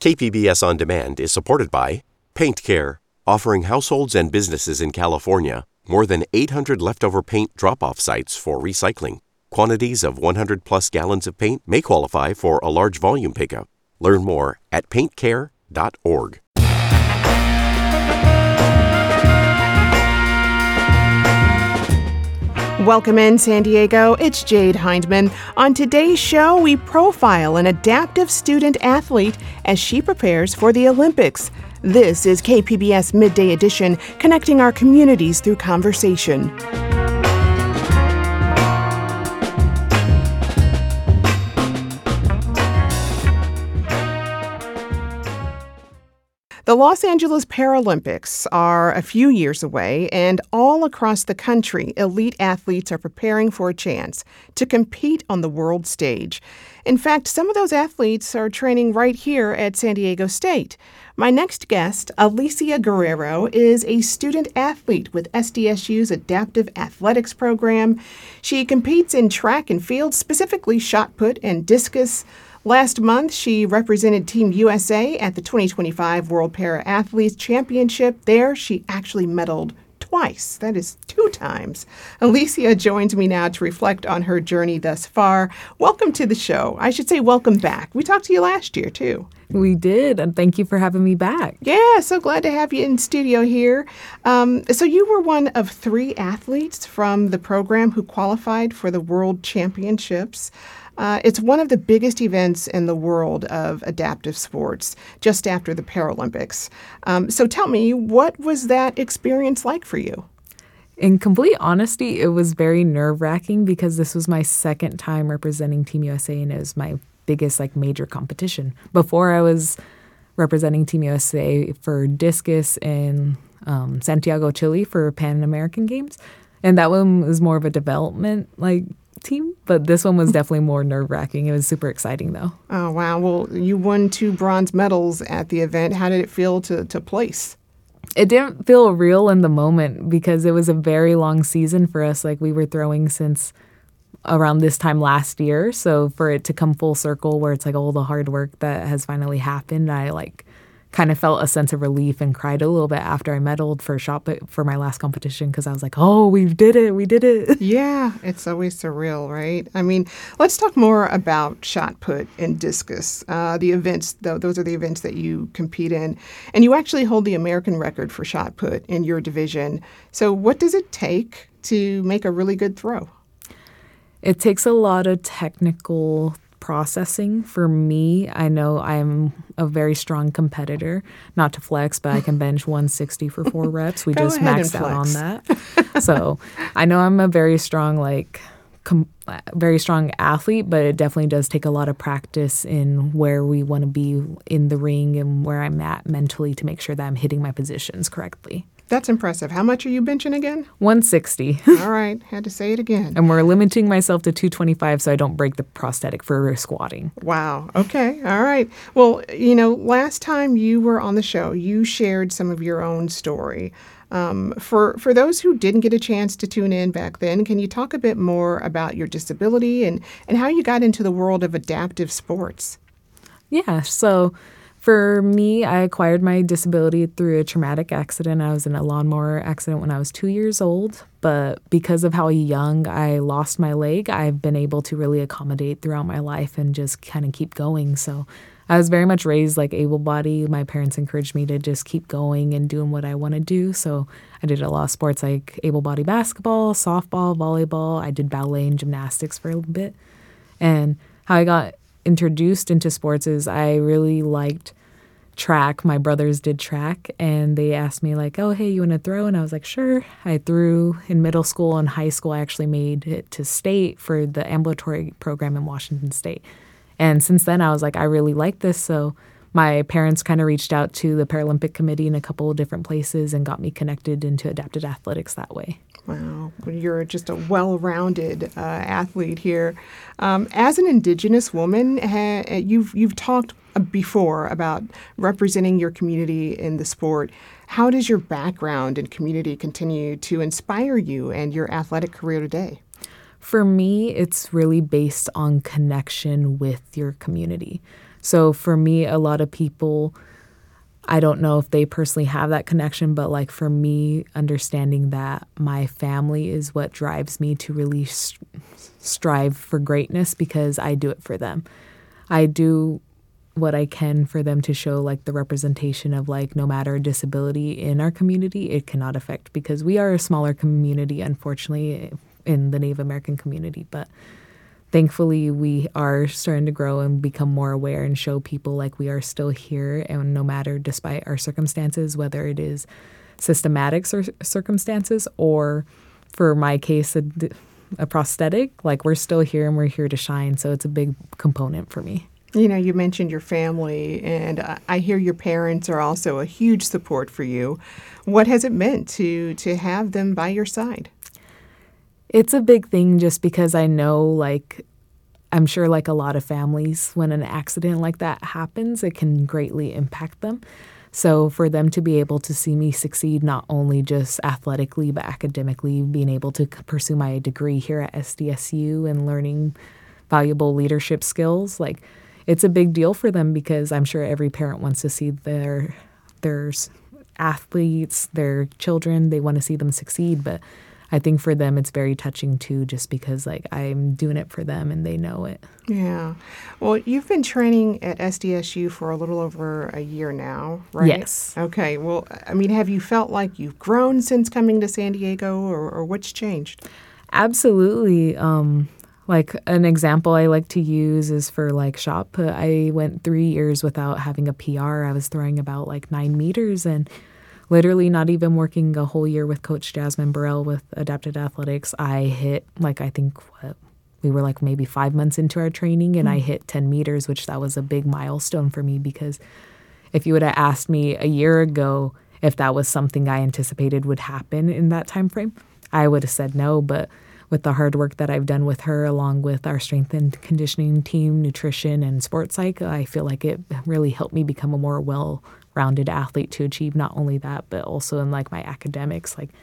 KPBS On Demand is supported by Paint Care, offering households and businesses in California more than 800 leftover paint drop-off sites for recycling. Quantities of 100-plus gallons of paint may qualify for a large volume pickup. Learn more at paintcare.org. Welcome in, San Diego. It's Jade Hindman. On today's show, we profile an adaptive student athlete as she prepares for the Olympics. This is KPBS Midday Edition, connecting our communities through conversation. The Los Angeles Paralympics are a few years away, and all across the country, elite athletes are preparing for a chance to compete on the world stage. In fact, some of those athletes are training right here at San Diego State. My next guest, Alicia Guerrero, is a student athlete with SDSU's Adaptive Athletics program. She competes in track and field, specifically shot put and discus. Last month, she represented Team USA at the 2025 World Para-Athletes Championship. There, she actually medaled twice. That is 2 times. Alicia joins me now to reflect on her journey thus far. Welcome to the show. I should say welcome back. We talked to you last year, too. We did, and thank you for having me back. Yeah, so glad to have you in studio here. So you were one of 3 athletes from the program who qualified for the World Championships. It's one of the biggest events in the world of adaptive sports, just after the Paralympics. So tell me, what was that experience like for you? In complete honesty, it was very nerve-wracking because this was my second time representing Team USA, and it was my biggest major competition. Before, I was representing Team USA for discus in Santiago, Chile for Pan American Games, and that one was more of a development team, but this one was definitely more nerve-wracking. It was super exciting, though. Oh, wow. Well, you won 2 bronze medals at the event. How did it feel to place? It didn't feel real in the moment because it was a very long season for us. We were throwing since around this time last year. So for it to come full circle where it's all the hard work that has finally happened, I kind of felt a sense of relief and cried a little bit after I medaled for shot put for my last competition because I was oh, we did it. Yeah, it's always surreal, right? I mean, let's talk more about shot put and discus. The events, those are the events that you compete in, and you actually hold the American record for shot put in your division. So what does it take to make a really good throw? It takes a lot of technical processing. For me, I know I'm a very strong competitor. Not to flex, but I can bench 160 for 4 reps. We just maxed out on that. So I know I'm a very strong, very strong athlete, but it definitely does take a lot of practice in where we want to be in the ring and where I'm at mentally to make sure that I'm hitting my positions correctly. That's impressive. How much are you benching again? 160. All right. Had to say it again. And we're limiting myself to 225 so I don't break the prosthetic for squatting. Wow. Okay. All right. Well, last time you were on the show, you shared some of your own story. For those who didn't get a chance to tune in back then, can you talk a bit more about your disability and how you got into the world of adaptive sports? Yeah. So for me, I acquired my disability through a traumatic accident. I was in a lawnmower accident when I was 2 years old, but because of how young I lost my leg, I've been able to really accommodate throughout my life and just kind of keep going. So I was very much raised able-bodied. My parents encouraged me to just keep going and doing what I want to do. So I did a lot of sports like able-bodied basketball, softball, volleyball. I did ballet and gymnastics for a little bit. And how I got introduced into sports is I really liked track. My brothers did track, and they asked me oh, hey, you want to throw? And I was sure. I threw in middle school and high school. I actually made it to state for the ambulatory program in Washington State. And since then, I was I really like this. So my parents kind of reached out to the Paralympic Committee in a couple of different places and got me connected into adaptive athletics that way. Wow. You're just a well-rounded athlete here. As an Indigenous woman, you've talked before about representing your community in the sport. How does your background and community continue to inspire you and your athletic career today? For me, it's really based on connection with your community. So for me, a lot of people, I don't know if they personally have that connection, but like for me, understanding that my family is what drives me to really strive for greatness because I do it for them. I do what I can for them to show like the representation of like no matter disability in our community, it cannot affect because we are a smaller community, unfortunately, in the Native American community. But thankfully, we are starting to grow and become more aware and show people like we are still here and no matter despite our circumstances, whether it is systematic circumstances or for my case, a prosthetic, like we're still here and we're here to shine. So it's a big component for me. You know, you mentioned your family, and I hear your parents are also a huge support for you. What has it meant to have them by your side? It's a big thing just because I know, like, I'm sure like a lot of families, when an accident like that happens, it can greatly impact them. So for them to be able to see me succeed, not only just athletically, but academically, being able to pursue my degree here at SDSU and learning valuable leadership skills, like it's a big deal for them because I'm sure every parent wants to see their athletes, their children, they want to see them succeed. But I think for them, it's very touching too, just because like I'm doing it for them and they know it. Yeah. Well, you've been training at SDSU for a little over a year now, right? Yes. Okay. Well, I mean, have you felt like you've grown since coming to San Diego or what's changed? Absolutely. Like an example I like to use is for like shot put. I went 3 years without having a PR. I was throwing about like 9 meters and literally not even working a whole year with Coach Jasmine Burrell with Adapted Athletics. I hit like, I think we were like maybe 5 months into our training and I hit 10 meters, which that was a big milestone for me because if you would have asked me a year ago if that was something I anticipated would happen in that time frame, I would have said no. But with the hard work that I've done with her, along with our strength and conditioning team, nutrition, and sports psych, I feel like it really helped me become a more well-rounded athlete to achieve not only that, but also in like my academics, like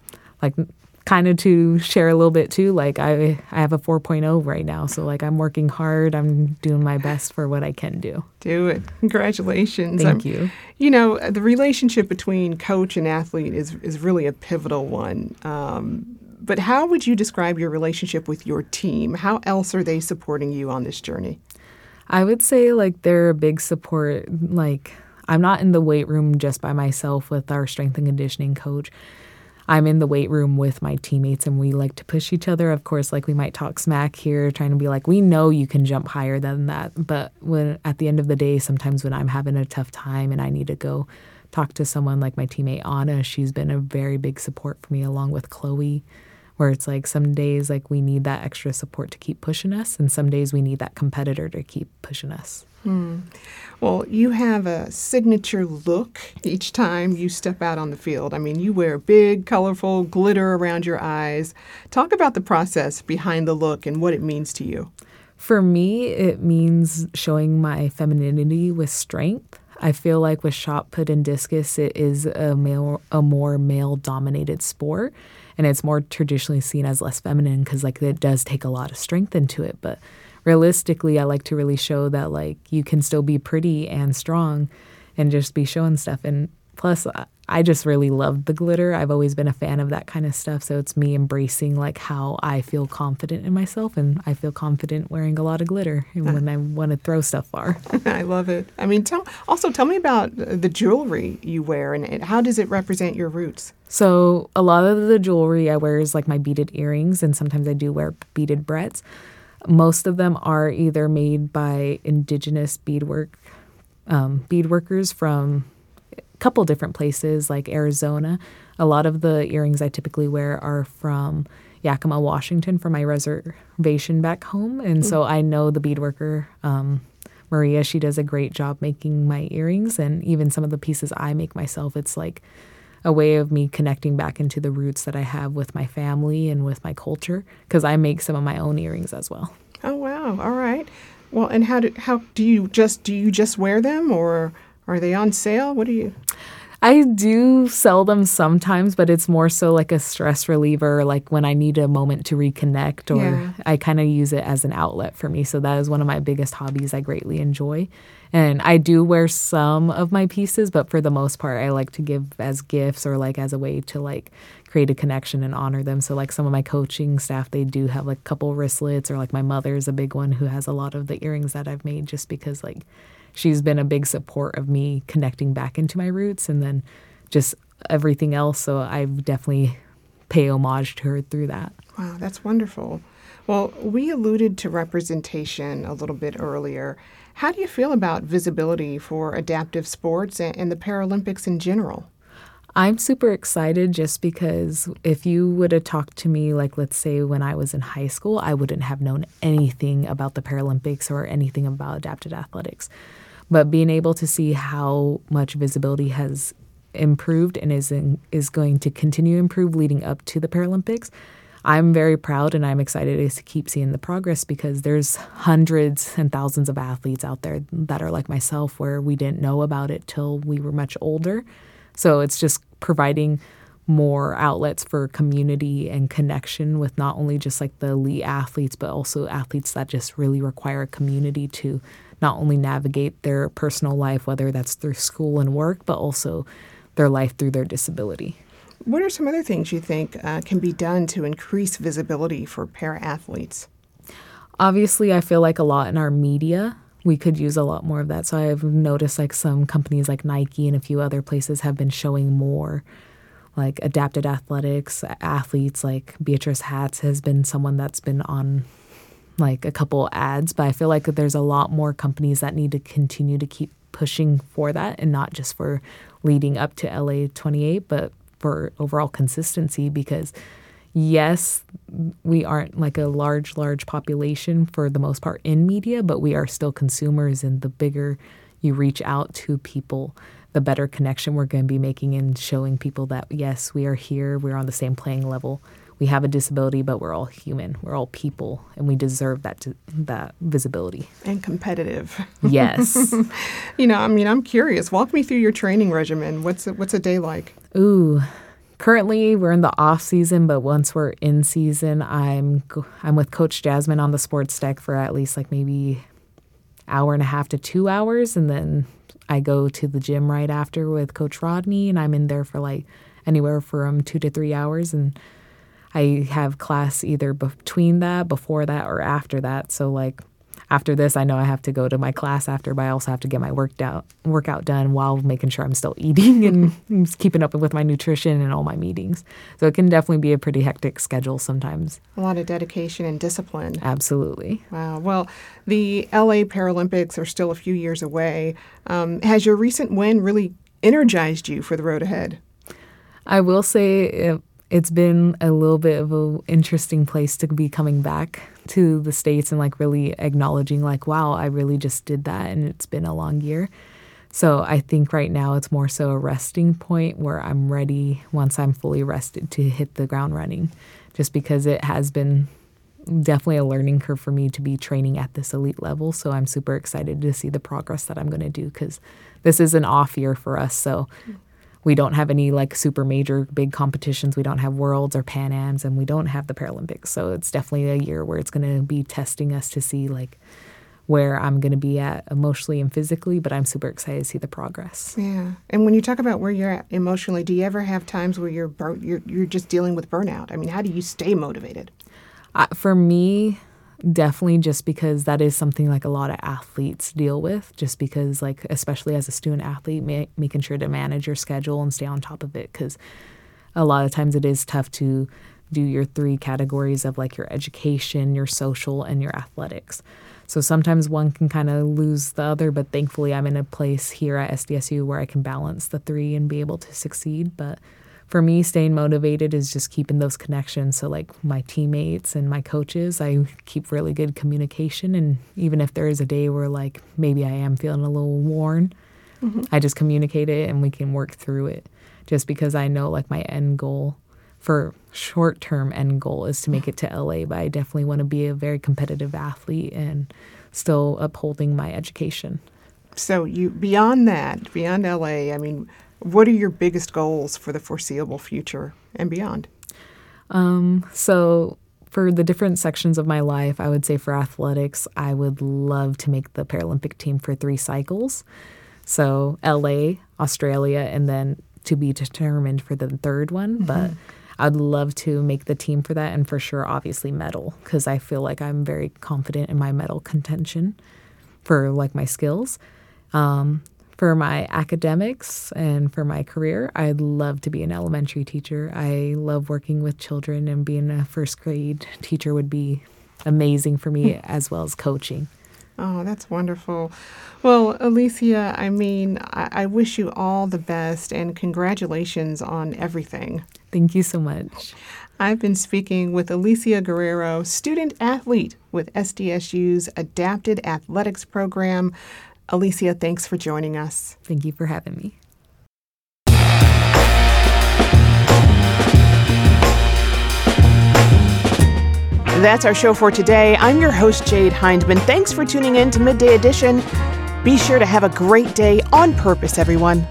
kind of to share a little bit too. Like I have a 4.0 right now, so like I'm working hard. I'm doing my best for what I can do. Do it. Congratulations. Thank you. You know, the relationship between coach and athlete is really a pivotal one. But how would you describe your relationship with your team? How else are they supporting you on this journey? I would say like they're a big support. Like I'm not in the weight room just by myself with our strength and conditioning coach. I'm in the weight room with my teammates and we like to push each other. Of course, like we might talk smack here, trying to be like, we know you can jump higher than that. But when at the end of the day, sometimes when I'm having a tough time and I need to go talk to someone like my teammate Anna, she's been a very big support for me along with Chloe. Where it's like some days like we need that extra support to keep pushing us and some days we need that competitor to keep pushing us. Well, you have a signature look each time you step out on the field. I mean, you wear big, colorful glitter around your eyes. Talk about the process behind the look and what it means to you. For me, it means showing my femininity with strength. I feel like with shot put and discus, it is a more male-dominated sport. And it's more traditionally seen as less feminine because like it does take a lot of strength into it. But realistically, I like to really show that like you can still be pretty and strong and just be showing stuff. And plus, I just really love the glitter. I've always been a fan of that kind of stuff. So it's me embracing like how I feel confident in myself. And I feel confident wearing a lot of glitter when I want to throw stuff far. I love it. I mean, tell me about the jewelry you wear and how does it represent your roots? So a lot of the jewelry I wear is like my beaded earrings, and sometimes I do wear beaded barrettes. Most of them are either made by indigenous beadworkers from a couple different places like Arizona. A lot of the earrings I typically wear are from Yakima, Washington, from my reservation back home. And so I know the beadworker, Maria, she does a great job making my earrings, and even some of the pieces I make myself, it's like a way of me connecting back into the roots that I have with my family and with my culture, because I make some of my own earrings as well. Oh, wow. All right. Well, and how do you just wear them, or are they on sale? What do you? I do sell them sometimes, but it's more so like a stress reliever, like when I need a moment to reconnect, or Yeah. I kind of use it as an outlet for me. So that is one of my biggest hobbies I greatly enjoy. And I do wear some of my pieces, but for the most part, I like to give as gifts or like as a way to like create a connection and honor them. So like some of my coaching staff, they do have like a couple wristlets, or like my mother's a big one who has a lot of the earrings that I've made, just because like she's been a big support of me connecting back into my roots, and then just everything else. So I definitely pay homage to her through that. Wow, that's wonderful. Well, we alluded to representation a little bit earlier. How do you feel about visibility for adaptive sports and the Paralympics in general? I'm super excited just because if you would have talked to me, like, let's say when I was in high school, I wouldn't have known anything about the Paralympics or anything about adapted athletics. But being able to see how much visibility has improved and is going to continue to improve leading up to the Paralympics, I'm very proud, and I'm excited to keep seeing the progress, because there's hundreds and thousands of athletes out there that are like myself, where we didn't know about it till we were much older. So it's just providing more outlets for community and connection with not only just like the elite athletes, but also athletes that just really require a community to not only navigate their personal life, whether that's through school and work, but also their life through their disability. What are some other things you think can be done to increase visibility for para-athletes? Obviously, I feel like a lot in our media, we could use a lot more of that. So I've noticed like some companies like Nike and a few other places have been showing more like adapted athletics. Athletes like Beatrice Hatz has been someone that's been on like a couple ads, but I feel like there's a lot more companies that need to continue to keep pushing for that, and not just for leading up to LA 28, but for overall consistency, because yes, we aren't like a large population for the most part in media, but we are still consumers, and the bigger you reach out to people, the better connection we're going to be making and showing people that, yes, we are here, we're on the same playing level. We have a disability, but we're all human. We're all people, and we deserve that visibility. And competitive. Yes. I'm curious. Walk me through your training regimen. What's a day like? Ooh. Currently, we're in the off season, but once we're in season, I'm with Coach Jasmine on the sports deck for at least like maybe hour and a half to 2 hours, and then I go to the gym right after with Coach Rodney, and I'm in there for like anywhere from 2 to 3 hours, and I have class either between that, before that, or after that. So like after this, I know I have to go to my class after, but I also have to get my workout done while making sure I'm still eating and keeping up with my nutrition and all my meetings. So it can definitely be a pretty hectic schedule sometimes. A lot of dedication and discipline. Absolutely. Wow. Well, the LA Paralympics are still a few years away. Has your recent win really energized you for the road ahead? I will say it's been a little bit of an interesting place to be coming back to the States and like really acknowledging like, wow, I really just did that, and it's been a long year. So I think right now it's more so a resting point where I'm ready, once I'm fully rested, to hit the ground running, just because it has been definitely a learning curve for me to be training at this elite level. So I'm super excited to see the progress that I'm going to do, because this is an off year for us. So we don't have any like super major big competitions. We don't have Worlds or Pan Ams, and we don't have the Paralympics. So it's definitely a year where it's going to be testing us to see like where I'm going to be at emotionally and physically, but I'm super excited to see the progress. Yeah. And when you talk about where you're at emotionally, do you ever have times where you're just dealing with burnout? I mean, how do you stay motivated? For me, definitely, just because that is something like a lot of athletes deal with, just because like, especially as a student athlete, making sure to manage your schedule and stay on top of it, because a lot of times it is tough to do your 3 categories of like your education, your social, and your athletics. So sometimes one can kind of lose the other, but thankfully I'm in a place here at SDSU where I can balance the 3 and be able to succeed. But for me, staying motivated is just keeping those connections. So like my teammates and my coaches, I keep really good communication. And even if there is a day where like maybe I am feeling a little worn, I just communicate it and we can work through it. Just because I know like my end goal, for short-term end goal, is to make it to LA. But I definitely want to be a very competitive athlete and still upholding my education. So beyond LA, I mean, What are your biggest goals for the foreseeable future and beyond? So for the different sections of my life, I would say for athletics, I would love to make the Paralympic team for 3 cycles. So LA, Australia, and then to be determined for the 3rd one. Mm-hmm. But I'd love to make the team for that, and for sure, obviously, medal, because I feel like I'm very confident in my medal contention for like my skills. For my academics and for my career, I'd love to be an elementary teacher. I love working with children, and being a first grade teacher would be amazing for me, as well as coaching. Oh, that's wonderful. Well, Alicia, I wish you all the best and congratulations on everything. Thank you so much. I've been speaking with Alicia Guerrero, student athlete with SDSU's Adapted Athletics Program. Alicia, thanks for joining us. Thank you for having me. That's our show for today. I'm your host, Jade Hindman. Thanks for tuning in to Midday Edition. Be sure to have a great day on purpose, everyone.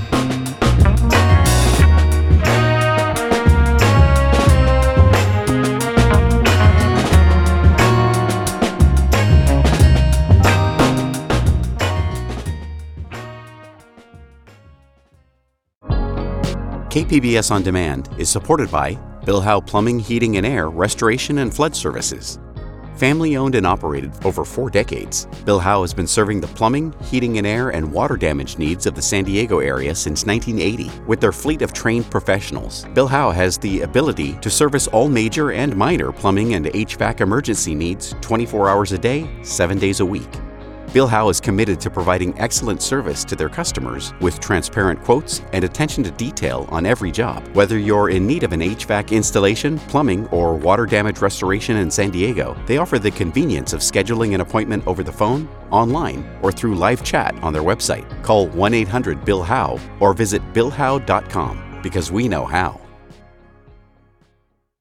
KPBS On Demand is supported by Bill Howe Plumbing, Heating and Air, Restoration and Flood Services. Family owned and operated over 4 decades, Bill Howe has been serving the plumbing, heating and air, and water damage needs of the San Diego area since 1980. With their fleet of trained professionals, Bill Howe has the ability to service all major and minor plumbing and HVAC emergency needs 24 hours a day, 7 days a week. Bill Howe is committed to providing excellent service to their customers with transparent quotes and attention to detail on every job. Whether you're in need of an HVAC installation, plumbing, or water damage restoration in San Diego, they offer the convenience of scheduling an appointment over the phone, online, or through live chat on their website. Call 1-800-BILL-HOWE or visit BillHowe.com, because we know how.